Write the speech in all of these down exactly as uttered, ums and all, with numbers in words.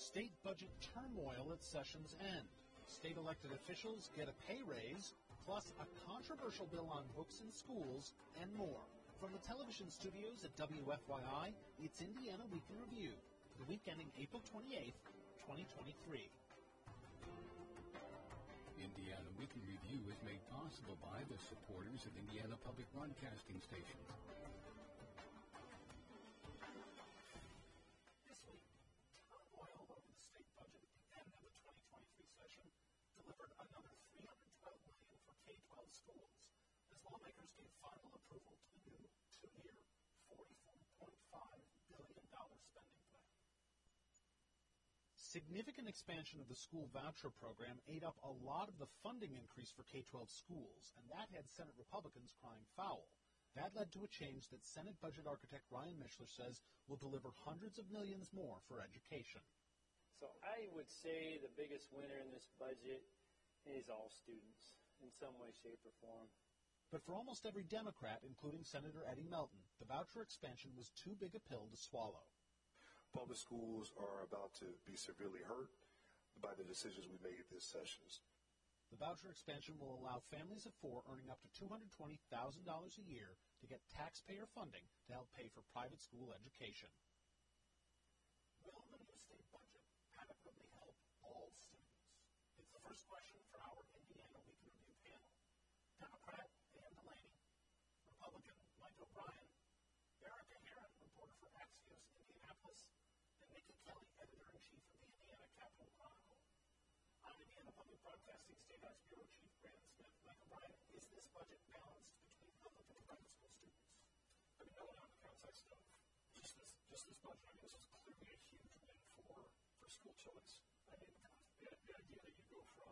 State budget turmoil at session's end. State elected officials get a pay raise, plus a controversial bill on books in schools, and more. From the television studios at W F Y I, it's Indiana Week in Review, the week ending April twenty-eighth, twenty twenty-three. Indiana Week in Review is made possible by the supporters of Indiana Public Broadcasting Station. This week, turmoil over the state budget at the end of the twenty twenty-three session delivered another three hundred twelve million dollars for K twelve schools, as lawmakers gave final approval to the new two-year, forty-four point five billion dollars spending plan. Significant expansion of the school voucher program ate up a lot of the funding increase for K twelve schools, and that had Senate Republicans crying foul. That led to a change that Senate budget architect Ryan Mishler says will deliver hundreds of millions more for education. So I would say the biggest winner in this budget is all students in some way, shape, or form. But for almost every Democrat, including Senator Eddie Melton, the voucher expansion was too big a pill to swallow. Public schools are about to be severely hurt by the decisions we made this session. The voucher expansion will allow families of four earning up to two hundred twenty thousand dollars a year to get taxpayer funding to help pay for private school education. Will the new state budget adequately help all students? It's the first question for our Indiana Week in Review panel. Democrat Dan Delaney, Republican Mike O'Brien, Erica Heron, reporter for Axios Indianapolis, and Nikki Kelly, editor-in-chief of the Indiana Capital Chronicle. I'm Indiana Public Broadcasting State House Bureau Chief Brandon Smith. Mike O'Brien, is this budget balanced between public and private school students? I mean, no one on the outside stuff. Just this, just this budget. I mean, this is clearly a huge win for, for school choice. I mean, the, the idea that you go from,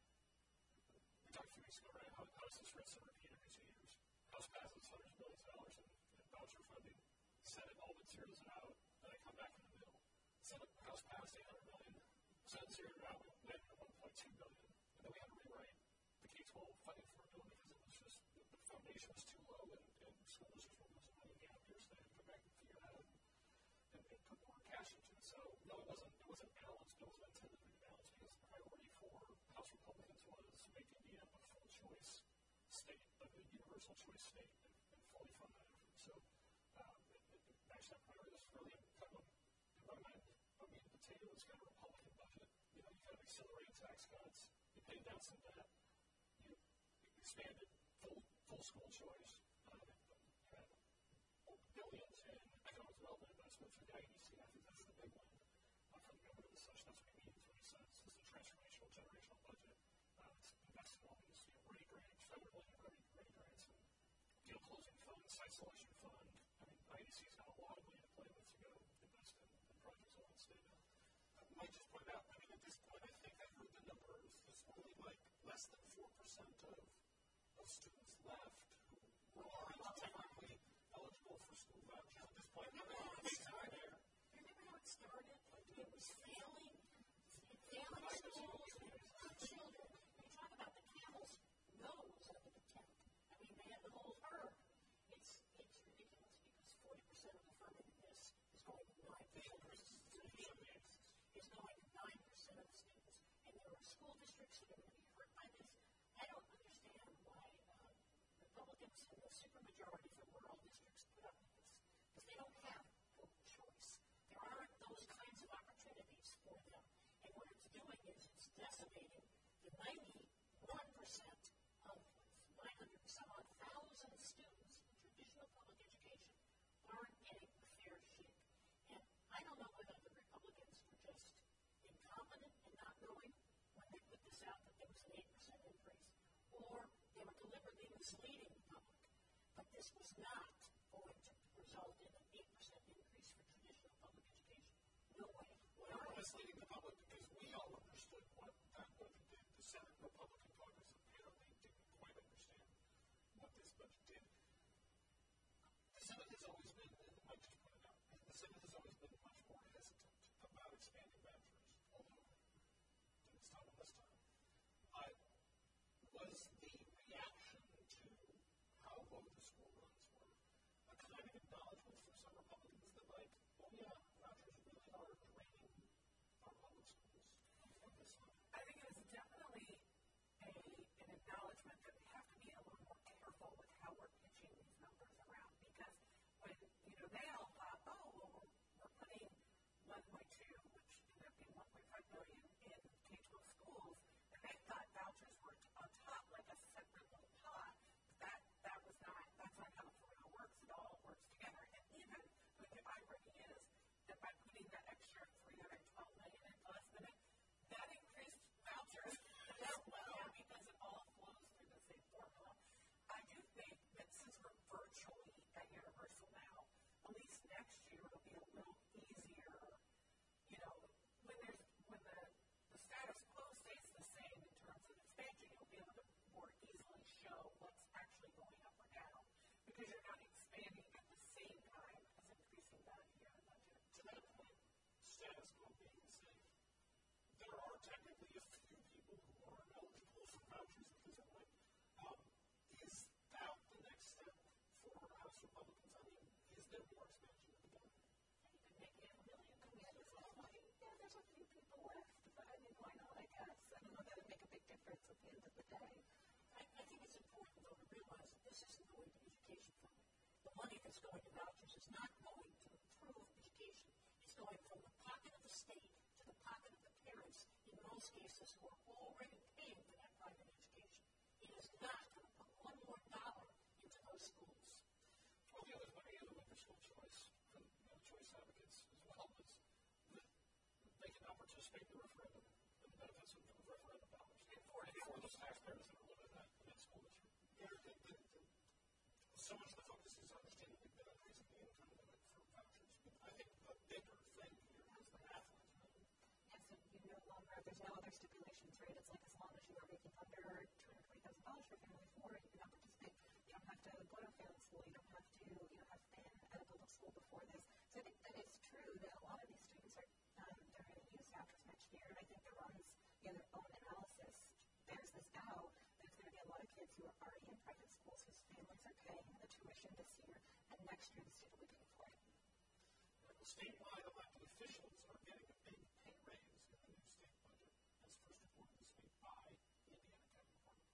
we talked a few weeks ago, right? How, how does this rinse and repeat every two years? House passes hundreds of millions of dollars in, in voucher funding. Senate all but zeroes it out. Then I come back in the middle. Senate House passed eight hundred million dollars. Senate zeroed it out. We went to one point two billion dollars. And then we had to rewrite the K twelve funding formula because it was just, the, the foundation was too low and, and school districts were losing money gap years. They had to come back and figure it out and, and, and put more cash into it. So, no, it wasn't, it wasn't balanced. It wasn't intended to be balanced because the priority for House Republicans was to make Indiana a full choice state, a universal choice state, and, and fully fund that effort. So, um, it, it, it matched that priority. This is really kind of, in my mind, a meat and potato. It's kind of a Republican budget. You know, you kind of accelerated tax cuts, you paid down some debt, you expanded full, full school choice, uh, you had billions in economic development investment through the I D C. I think that's the big one uh, for the government as such. That's what he means when he says this is a transformational, generational budget. Uh, it's invested in all these, you know, ready grants, federal money, ready, ready grants, and deal closing fund, site selection fund. I mean, I D C's got a lot of money to play with to go invest in, in projects all in the state. I might just point out, I mean, at this point, I think I heard the numbers. It's only like less than four percent of, of students left who are technically eligible for school vouchers at this point. Remember how it started? Remember how it started? It was failing, failing schools and children. You talk about the camel's nose under the tent. I mean, they had the whole herd. It's it's ridiculous because forty percent of the funding in this is going to nine percent is going to nine percent of the students, and there are school districts that are going to be hurt by this. I don't understand why uh, Republicans in the supermajority from rural districts put up with this, because they don't have full choice. There aren't those kinds of opportunities for them, and what it's doing is it's decimating the ninety-one percent of nine hundred some odd thousand students in traditional public education aren't getting a fair shake. And I don't know whether the Republicans were just incompetent and not knowing when they put this out that there was an eight percent increase, or they were deliberately misleading the public. But this was not going to result in an eight percent increase for traditional public education. No way. Well, they were misleading the public because we all understood what that budget did. The Senate Republican caucus apparently didn't quite understand what this budget did. The Senate has always been, and Mike just pointed out, the Senate has always been much more hesitant about expanding vouchers, although didn't stop them this time. Uh, was the reaction to how low the school runs were a kind of acknowledgement from some Republicans that, like, oh yeah, vouchers really are draining our money that's going to vouchers is not going to improve education. It's going from the pocket of the state to the pocket of the parents, in most cases, who are already paying for that private education. It is not going to put one more dollar into those schools. Well, the other money, the other for school choice, for you know, choice advocates as well, is that they can now participate in the referendum and the benefits of the referendum dollars. And for, and for those taxpayers that are living in that, in that school district. There, the, the, the, so much of the focus is understanding we've been increasing the income limit for vouchers. But I think the bigger thing here is the math line. Yes, and you no longer, there's no other stipulations, right? It's like as long as you are making under two hundred twenty thousand dollars for family of four, you can now participate. You don't have to go to family school. You don't have to, you know, have been at a public school before this. So I think that it's true that a lot of these students are, um, they're going to use vouchers next year. And I think the runs, you know, their own analysis bears this out. There's going to be a lot of kids who are already in private schools whose families are paying the tuition this year, and next year the state will be paying for it. The statewide elected officials are getting a big pay raise in the new state budget, as first reported this week by the Indiana Cabinet Department.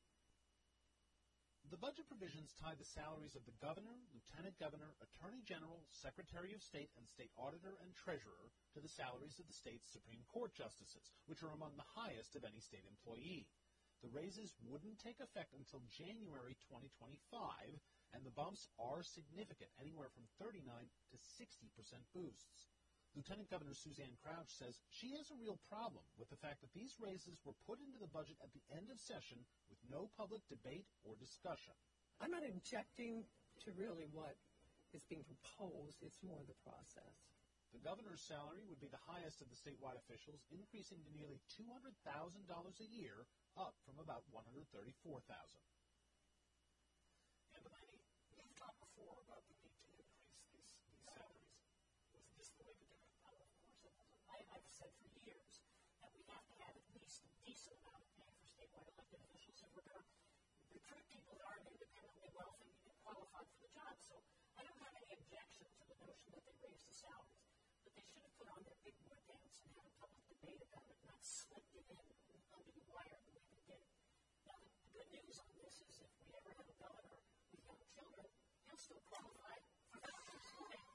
The budget provisions tie the salaries of the governor, lieutenant governor, attorney general, secretary of state, and state auditor and treasurer to the salaries of the state's Supreme Court justices, which are among the highest of any state employee. The raises wouldn't take effect until January twenty twenty-five, and the bumps are significant, anywhere from thirty-nine to sixty percent boosts. Lieutenant Governor Suzanne Crouch says she has a real problem with the fact that these raises were put into the budget at the end of session with no public debate or discussion. I'm not objecting to really what is being proposed. It's more the process. The governor's salary would be the highest of the statewide officials, increasing to nearly two hundred thousand dollars a year, up from about one hundred thirty-four thousand dollars. And Delaney, we've talked before about the need to increase these, these salaries. Was this the way to do it? Well, of course it wasn't. I, I've said for years that we have to have at least a decent amount of pay for statewide elected officials if we're going to recruit people that aren't independently wealthy and qualified for the job. So I don't have any objection to the notion that they raise the salaries. But they should have put on their big boy pants and had a public debate about it, not slipped it in under the wire the way they did. Now, the, the good news on this is if we ever have a governor with young children, he'll still qualify for vouchers.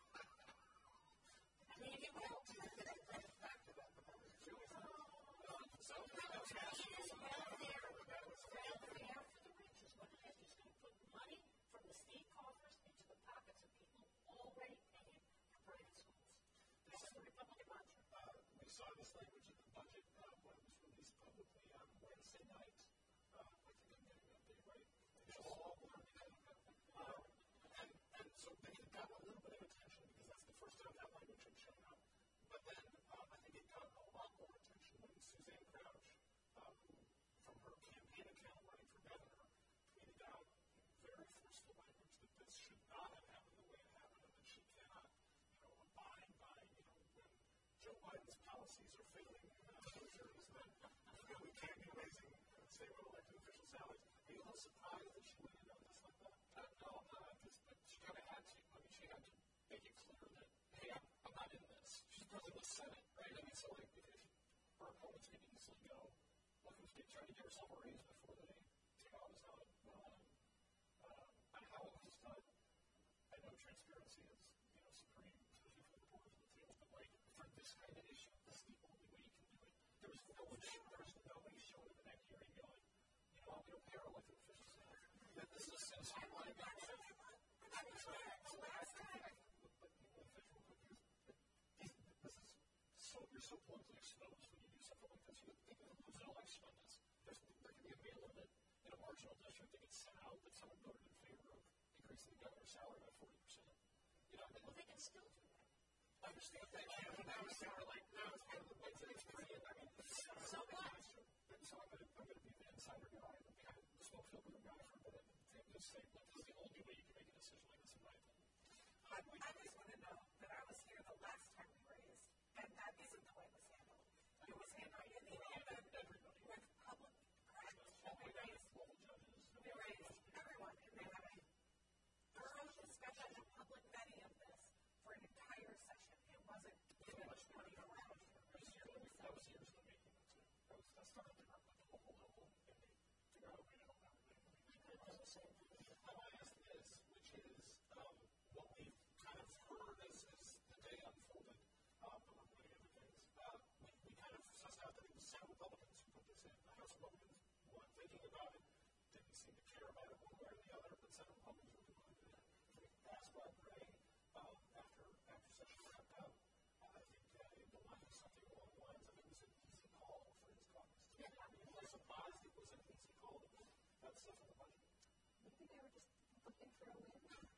I mean, he will. Back to that, the public is really fun. Um, so, Well, that's it's rational. welfare. It's welfare for the rich is what it is. He's going to put money from the state coffers into the pockets of people already paying for private schools. This is the Republican mantra. Uh, we saw this language in the budget uh, when it was released publicly on Wednesday night. Uh, I think I'm getting that date right. It's all learning. Um, and, and so they got a little bit of attention because that's the first time that language had shown up. But then um, I think it got a lot more attention when Suzanne Crouch, um, who from her campaign account running for governor, tweeted out very forceful language that this should not have happened the way it happened and that she cannot, you know, abide by, you know, when Joe Biden's policies are failing uh, voters, then you know, we can't be raising uh, state-level elected official salaries. Are you a little surprised that she went in on this like that? Uh, no, I'm not. Just, but she kind of had to. I mean, she had to make it clear that, hey, I'm, I'm not in this. She's president of the Senate, right? I mean, so like, if her opponents could easily go, look who's trying to give herself a raise before they take office out. Um, um, and how it was done. I know transparency is, you know, supreme, especially for the reporters in the field, but like, for this kind of issue, this is the only way you can do it. There was no one, there was nobody showing up in that hearing going, you know, we don't pay our elected officials enough. That this is a sideline. But the official could use this is so you're so politically exposed when you do something like this. You think you're going to lose an election on this. There's, there can be a mail limit in a marginal district that gets sent out that someone voted in favor of increasing the governor's salary by forty percent. You know, I mean, Well, they can still do that. I understand that. Yeah, but now it's kind of like now it's kind of the way things are. I mean, So what? so I'm going to I'm going to be the insider guy, the behind the smoke filter guy for a minute, and just say, look, this is the only way you can make a decision like this, in my opinion. I, I just want to know that I was here the last time we raised, and that isn't the way it was handled. It was handled in the end Everybody. with public, correct? All We the raised, all the judges. we raised everyone, and they had a thorough discussion and public vetting of this for an entire session. It wasn't given twenty around here. That was years, that was years in the making, too. That was, that's not the group, like the local level, and they figure out a way to help everybody. I could have done the same thing. I want to ask this, which is, um, stuff in the budget? Maybe they were just looking for a win. I don't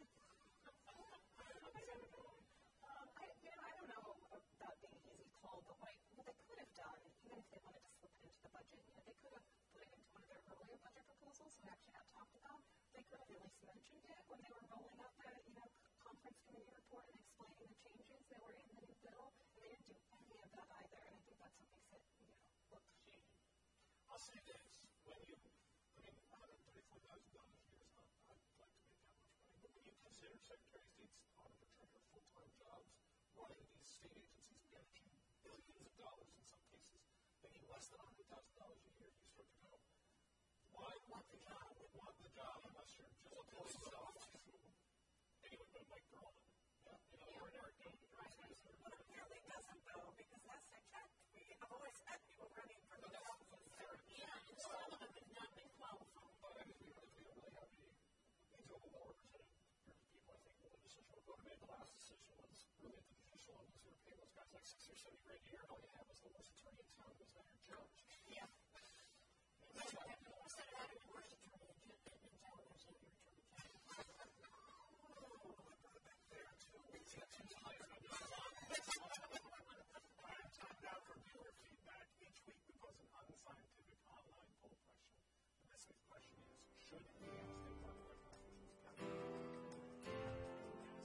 know. Um, I, you know, I don't know about being an easy call, but what, I, what they could have done, even if they wanted to slip it into the budget, you know, they could have put it into one of their earlier budget proposals that actually got talked about. They could have at least mentioned it when they were rolling out the, you know, conference committee report and explaining the changes that were in the new bill, and they didn't do any of that either, and I think that's what makes it, you know, look shady. I'll say this, when you, I mean, one hundred thirty-four thousand dollars a year is not, I'd like to make that much money, but when you consider Secretary of State's auditor treasurer full-time jobs, running these state agencies managing billions of dollars in some cases, making less than one hundred thousand dollars a year, you start to go, why want the job? We want the job unless you're just a police officer. Anyway, but Mike Perlman, yeah, you know, we're never doing the right things. But it really doesn't, though, because that's their check. We have always had people running for the office. Yeah, and some of them have not been qualified. But I mean, we really, we don't really have any, these are the more represented group of people. I think the decision we're going to make, the last decision was really at the judicial level, was going to pay those guys like sixty or seventy grand a year, and all you have was the worst attorney in town who was not your judge. Yeah. That's not Instead of having a worse attorney in town, there's your attorney general. there too. We can't choose higher. All right, time now for viewer feedback. Each week we pose an unscientific online poll question. And this week's question is, should Indiana State Park elected officials count? Yes.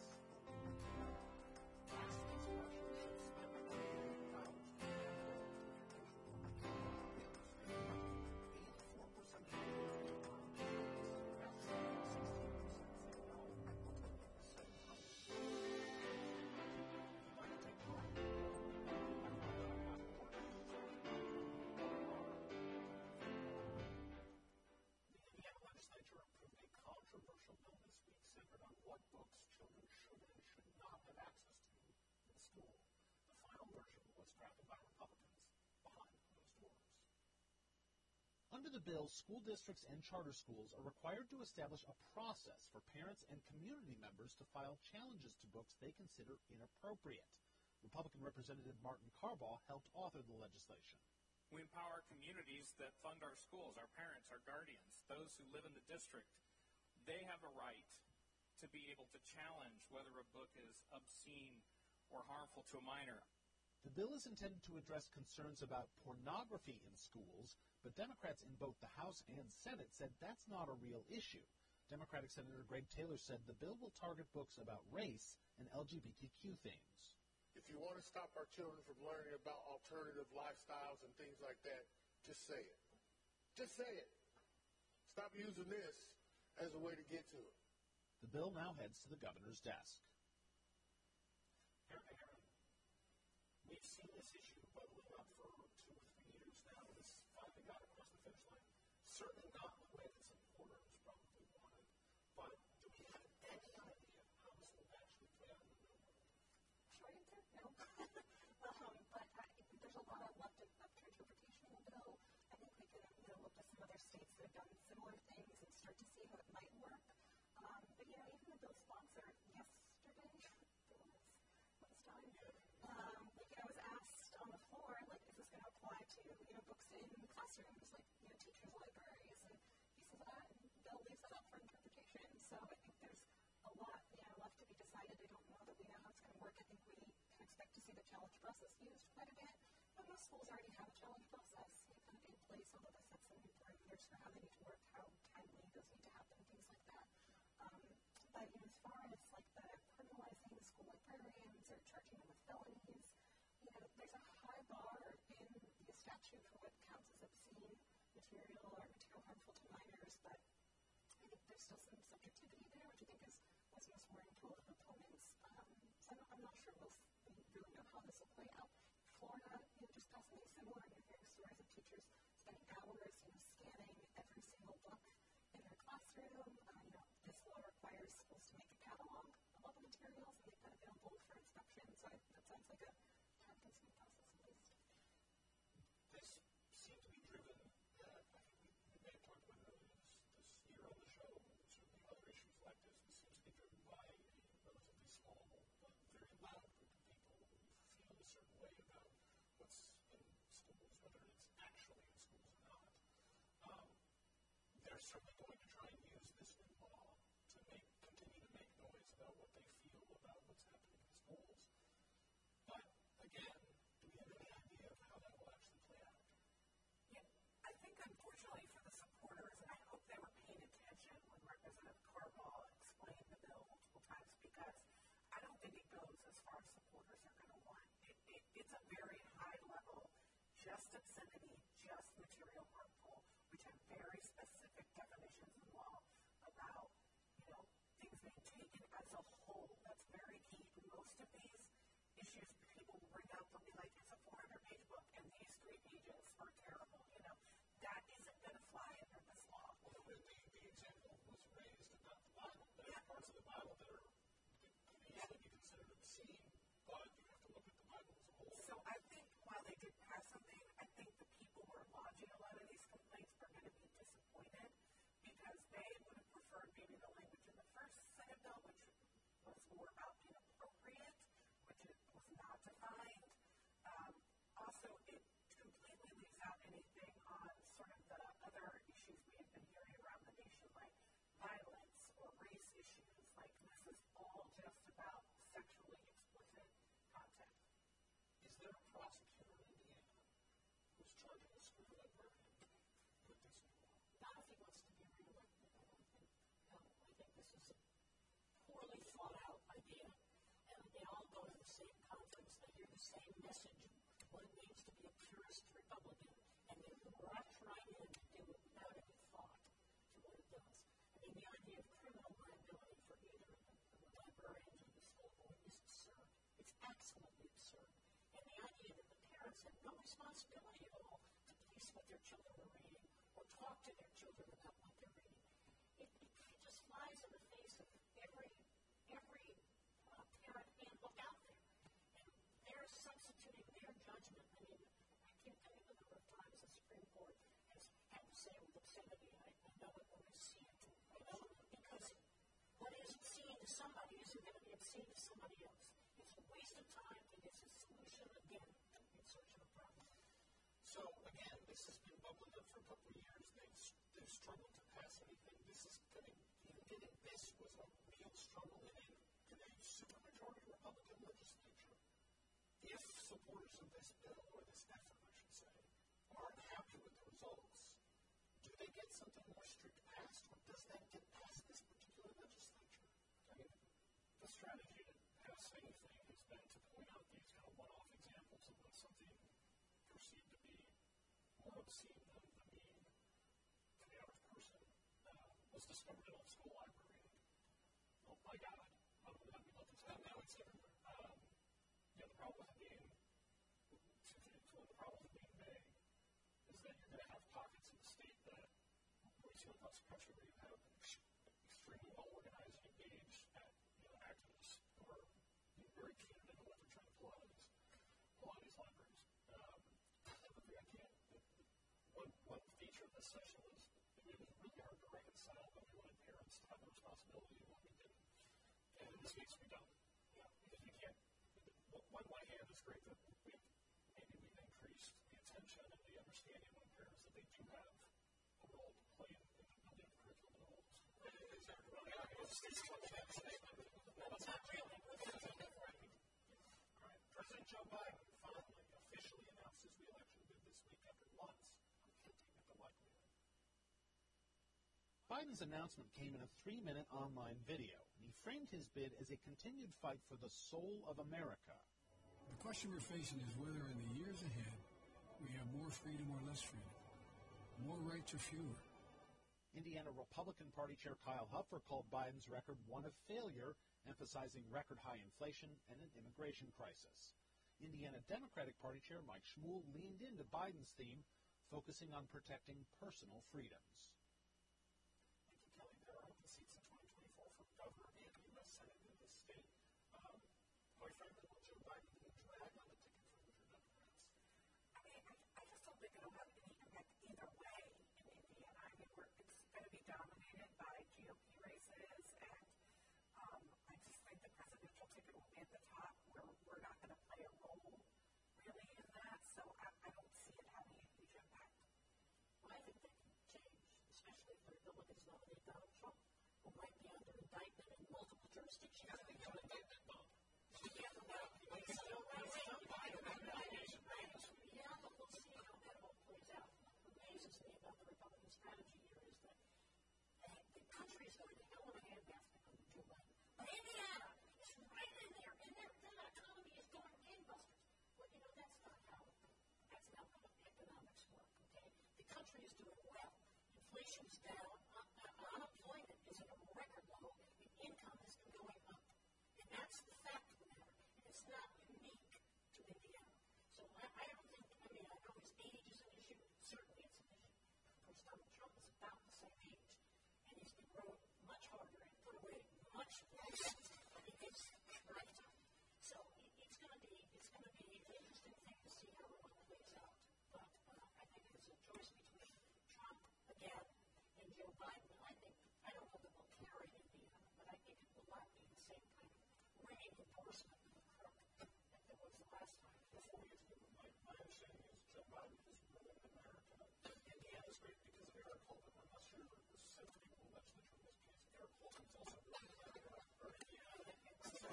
Last week's question, should spend the money count? eighty-four percent of the people yes, sixteen percent say no, seven percent you might take part. The Indiana legislature approved a controversial bill this week centered on what books children should and should not have access to in school. The final version was drafted by Republicans behind closed doors. Under the bill, school districts and charter schools are required to establish a process for parents and community members to file challenges to books they consider inappropriate. Republican Representative Martin Carbaugh helped author the legislation. We empower communities that fund our schools, our parents, our guardians, those who live in the district. They have a right to be able to challenge whether a book is obscene or harmful to a minor. The bill is intended to address concerns about pornography in schools, but Democrats in both the House and Senate said that's not a real issue. Democratic Senator Greg Taylor said the bill will target books about race and L G B T Q themes. If you want to stop our children from learning about alternative lifestyles and things like that, just say it. Just say it. Stop using this as a way to get to it. The bill now heads to the governor's desk. Aaron, we've seen this issue bubbling up for two or three years now, and this finally got across the finish line. Certainly not in the way that some reporters probably wanted, but do we have any idea how this will actually play out in the real world? Short answer, no. um, but I, there's a lot of left up to interpretation in the bill. I think we can, you know, look at some other states that have done similar things and start to see how it might work. Um, but, you know, even the bill sponsor yesterday, there was, what's time? Um, like, I was asked on the floor, like, is this going to apply to, you know, books in classrooms, like, you know, teachers' libraries and pieces of that, and Bill leaves that up for interpretation. So I think there's a lot, you know, left to be decided. I don't know that we know how it's going to work. I think we can expect to see the challenge process used quite a bit. But most schools already have a challenge process, you know, kind of in place, although this sets some new parameters for how they need to work, how timely those need to happen, things like that. Um, but, you know, as far as, like, the criminalizing the school librarians or charging them with felonies, you know, there's a high bar in the statute for what counts as obscene material or material harmful to minors, but I think there's still some subjectivity there, which I think is what's most worrying to a lot of opponents. Um, so I'm, I'm not sure we'll we really know how this will play out. Florida, you know, just passed something similar, and you're hearing stories of teachers spending hours, you know, scanning every single book in their classroom. Uh, you know, this law requires schools to make a catalog of all the materials and make that available for inspection. So I, that sounds like a time-consuming process, at least. This seemed to be driven, uh, I think we, we may have talked about it earlier this, this year on the show, and certainly other issues like this, this seems to be driven by a relatively small but very loud group of certainly going to try and use this new law to make, continue to make noise about what they feel about what's happening in schools. But, again, do we have any idea of how that will actually play out? Yeah, I think unfortunately for the supporters, and I hope they were paying attention when Representative Carball explained the bill multiple times, because I don't think it goes as far as supporters are going to want. It, it, it's a very high level, just obscenity, just material harmful, which have very specific definitions in law about, you know, things being taken as a whole. That's very key. Most of these issues people will bring up, they'll be like, it's a four hundred page book, and these three pages are terrible. You know, that isn't going to fly under this law. Well, the, the example was raised about the Bible. There are parts of the Bible that are could easily be considered obscene, but you have to look at the Bible as a whole. So I think while they did pass something, I think the people who are lodging a lot of these complaints are going to be disappointed, because they would have preferred maybe the language in the first Senate bill, which was more about inappropriate, which it was not defined. Um, also, it completely leaves out anything on sort of the other issues we have been hearing around the nation, like violence or race issues. Like, this is all just about sexually explicit content. Is there a prosecutor in Indiana who's charging a school that were with this new law? Not if he wants to be reelected, I don't think. No, I think this is a poorly thought out idea, and they all go to the same conference, they hear the same message, what it means to be a purist Republican, and they rush right in and do it without any thought to what it does. I mean, the idea of criminal liability for either the librarians or the school board is absurd. It's absolutely absurd. And the idea that the parents have no responsibility at all to police what their children are reading or talk to their children about what they're reading, it, it, it just flies in the face of every every uh, parent handbook out there. And they're substituting their judgment. I mean, I can't tell you the number of times the Supreme Court has had to say with obscenity, I, I know it when I see it. I know it because what is obscene to somebody isn't going to be obscene to somebody else. It's a waste of time, and it's a solution, again, in search of a problem. So, again, this has been bubbling up for a couple of years. They've, they've struggled to pass anything. This is going to, even getting this was a real struggle in a, in a supermajority Republican legislature. If supporters of this bill, or this effort, I should say, aren't happy with the results, do they get something more strict passed, or does that get past this particular legislature? I mean, the strategy to pass anything has been to point out these kind of one-off examples of when something perceived to be more obscene than the mean to the average person uh, was discovered in a school library. Oh my God, how do we let this happen? Now it's everywhere. Um, you know, the problem with it being, to, to, one of the problems with being vague is that you're going to have pockets in the state that, where you see across the country, where you have extremely well-organized and engaged at, you know, activists who are being very punitive in what they're trying to pull out of these, pull out of these libraries. Um, I can't. The, the, one, one feature of this session was it was really hard to reconcile when we wanted parents to have the responsibility and when we didn't. And in this case, we don't. Yeah, because we can't. On one hand, it's great that we maybe we've increased the attention and the understanding among parents that they do have a role to play in, in the building of curriculum and roles. Exactly. Well, yeah, it's, it's well, it's not really. All right. President Joe Biden finally officially announced his reelection bid this week after months of hinting at the likelihood. Biden's announcement came in a three-minute online video, and he framed his bid as a continued fight for the soul of America. The question we're facing is whether in the years ahead we have more freedom or less freedom, more rights or fewer. Indiana Republican Party Chair Kyle Hupfer called Biden's record one of failure, emphasizing record high inflation and an immigration crisis. Indiana Democratic Party Chair Mike Schmuhl leaned into Biden's theme, focusing on protecting personal freedoms. Thank you, Kelly. There are open seats in twenty twenty-four for governor and U S Senate in this state. Um, quite frankly, will Joe Biden be drag on the ticket for Hoosier Democrats? I mean, I, I just don't think it'll have any impact either way in Indiana. I mean, we're, it's going to be dominated by G O P races, and um, I just think the presidential ticket will be at the top, where we're not going to play a role really in that. So I, I don't see it having a huge impact. Well, I think they can change the nominate Donald Trump, who might be under indictment in multiple jurisdictions. Yeah, they got an indictment bump. Yeah, well, it's still right. Yeah, but we'll see how that all plays out. What amazes me about the Republican strategy here is that uh, the country is going to hell in a handbasket under Joe Biden. But Indiana is right in there, and their, their economy is going gangbusters. Well, you know, that's not how that's not how economics work, okay? The country is doing well. Inflation is down. Uh, uh, unemployment is at a record low. And income has been going up. And that's the fact of the matter. And it's not unique to Indiana. So I, I don't think, I mean, I know his age is an issue. Certainly it's an issue. Of course, Donald Trump is about the same age. And he's been growing much harder and put away much less in his lifetime. So it, it's going to be it's going to be an interesting thing to see how it all plays out. But uh, I think it's a choice between Trump again and Joe Biden. I think I don't know that we'll carry Indiana, but I think it will not be the same kind of ringing endorsement of Kirk that there was the last time. Before we get to the my, my understanding is Joe Biden is ruling America. Indiana is great because of Eric Holden. I'm not sure the sense people will mention the truth in this case. Eric Holden is also ruling America. Or Indiana. So,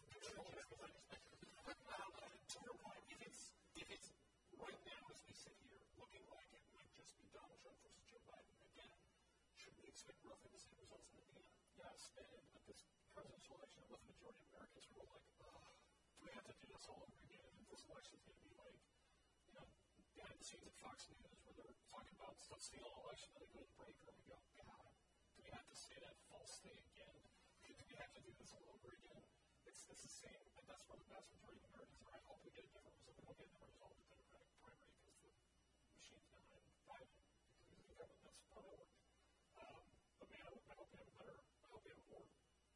to your point, if it's, if it's right now as we sit here looking like it might just be Donald Trump versus Joe Biden again, should we expect roughly the same results in Indiana? Yes, and at this presidential election, with the majority of Americans who are like, ugh, do we have to do this all over again? And this election is going to be like, you know, behind the scenes at Fox News where they're talking about stuff stealing an election and they go to the break room and go, God, do we have to say that false thing again? Do we have to do this all over again? It's, it's the same, and that's where the vast majority of Americans are. I hope we get a different result. We won't get a different result in the Democratic primary because the machine's behind Biden, because the government, that's how that works. Um, but man, I, I hope we have a better, I hope we have a more,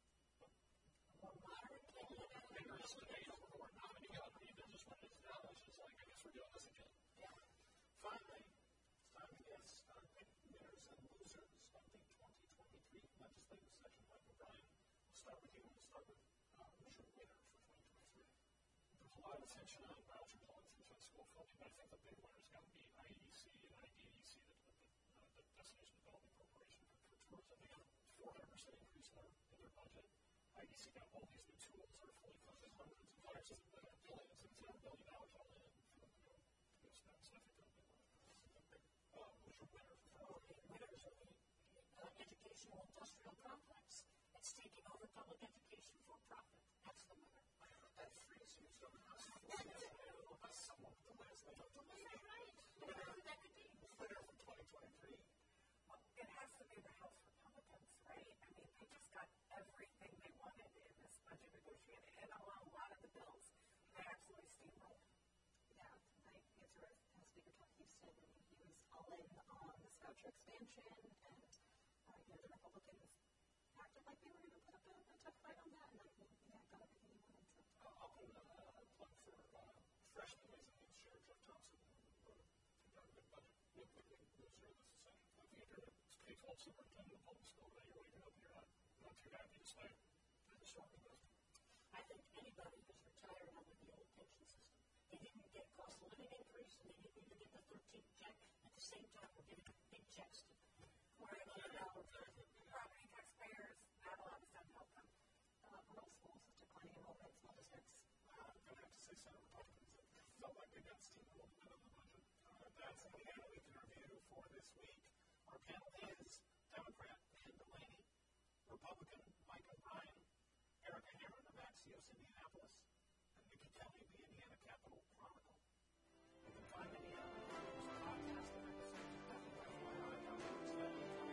More moderate candidate. vigorous debate over who we're nominating. I mean, they're just when it's down, it's just like, I guess we're doing this again. Yeah. Finally, it's time to guess our pick winners and losers of the twenty twenty-three legislative session. Michael Bryan, we'll start with you. We'll start with uh, who's your winner for twenty twenty-three. There's a lot of attention on voucher policies on school funding, but I think the big winner's got to be I E D C and I D E C, the, the, uh, the Destination Development Corporation for, for tourism. They got a four hundred percent increase in their, in their budget. I E D C got all these new tools that are fully funded, hundreds of dollars, uh, billions, and zero billion dollars all in for them to go, to go spend. So I think that'll be one of the big, uh, who's your winner for Oh, the winners of the uh, educational industrial complex. It's taking over public education for profit. That's the winner. that phrase used on the House before? By someone with the last name. Is that right? Whatever that could be. Winner for twenty twenty-three. Well, it has to be the House Republicans, right? I mean, they just got everything they wanted in this budget negotiation, and a lot, a lot of the bills, they absolutely steamrolled. Yeah, my answer is uh, Speaker Tom Houston. I mean, he was all in on this voucher expansion, and uh, you know, the Republicans acted like they were going to put up a, a tough fight on that, and I think yeah, got everything he wanted. So. Uh, I'll put a uh, plug for uh, freshman ways and means Sheriff Jeff Thompson, who wrote a pretty darn good budget. Real quickly, loser of this session. I think if you're a K twelve superintendent of public school that you're waking up, you're not, not too happy despite the strong investment. I think anybody who's retired under the old pension system, they didn't get cost of living increase, and they didn't even get the thirteenth check. At the same time, we're giving big checks to quarter million dollars. Property taxpayers, not a lot of stuff help them. Uh, rural schools is declining enrollment, small districts. Uh, I'm going to have to say Senate Republicans that felt like they got steamrolled a bit on the budget. Uh, that's the panel we can review for this week. Our panel is Democrat Dan Delaney, Republican Mike O'Brien, Erica Herron of Axios Indianapolis, and Nikki Kelly of the Indiana Capital Chronicle. You can find Indiana Republicans podcast and episodes at w f y i dot org slash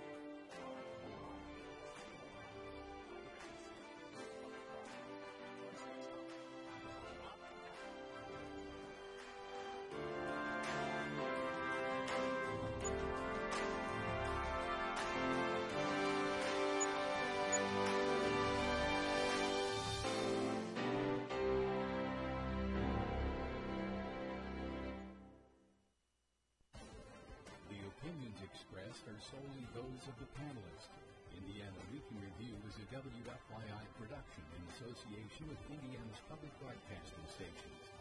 The opinions expressed are solely those of the panelists. Indiana Week in Review is a W F Y I production in association with Indiana's public broadcasting stations.